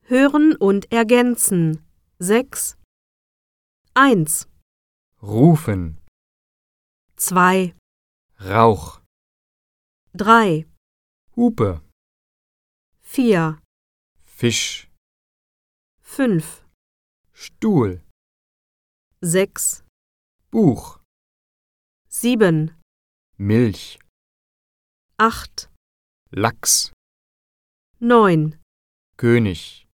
Hören und ergänzen. 6. 1, rufen, 2, Rauch, 3, Hupe, 4, Fisch, 5, Stuhl, 6, Buch, 7, Milch, 8, Lachs, 9, König.